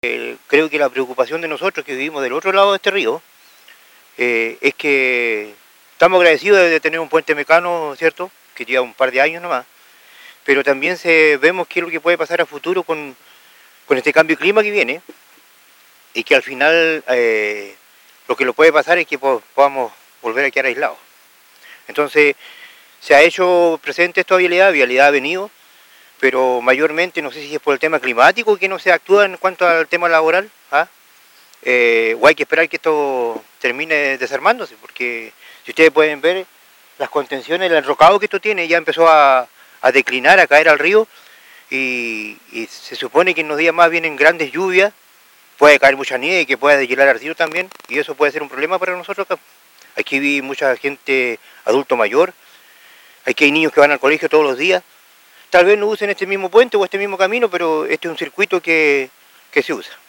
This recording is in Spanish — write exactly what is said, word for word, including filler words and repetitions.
Eh, creo que la preocupación de nosotros que vivimos del otro lado de este río eh, es que estamos agradecidos de tener un puente mecano, ¿cierto? Que lleva un par de años nomás, pero también se, vemos qué es lo que puede pasar a futuro con, con este cambio de clima que viene y que al final eh, lo que lo puede pasar es que po podamos volver a quedar aislados. Entonces se ha hecho presente esta vialidad, vialidad ha venido, pero mayormente no sé si es por el tema climático que no se actúa en cuanto al tema laboral, ¿ah? Eh, o hay que esperar que esto termine desarmándose, porque si ustedes pueden ver las contenciones, el enrocado que esto tiene ya empezó a, a declinar, a caer al río, y, y se supone que en los días más vienen grandes lluvias, puede caer mucha nieve que pueda deshilar el río también, y eso puede ser un problema para nosotros acá. Aquí vive mucha gente adulto mayor, aquí hay niños que van al colegio todos los días, tal vez no usen este mismo puente o este mismo camino, pero este es un circuito que, que se usa.